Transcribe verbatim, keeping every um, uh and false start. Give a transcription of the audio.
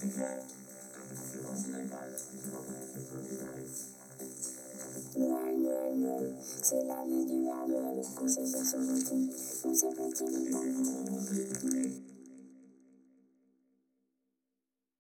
Noël, Noël, Noël, c'est l'année du Père Noël. Qu'on sait faire son gentil, on sait pas qui est le Père Noël.